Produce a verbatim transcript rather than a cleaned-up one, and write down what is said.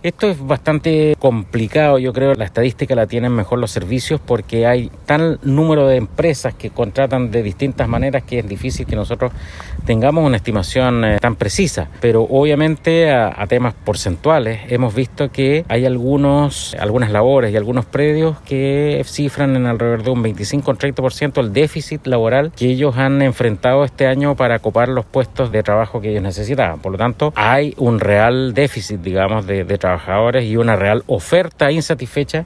Esto es bastante complicado, yo creo la estadística la tienen mejor los servicios porque hay tal número de empresas que contratan de distintas maneras que es difícil que nosotros tengamos una estimación eh, tan precisa, pero obviamente a, a temas porcentuales hemos visto que hay algunos, algunas labores y algunos predios que cifran en alrededor de un veinticinco a treinta por ciento el déficit laboral que ellos han enfrentado este año para ocupar los puestos de trabajo que ellos necesitaban. Por lo tanto, hay un real déficit, digamos, de, de trabajadores y una real oferta insatisfecha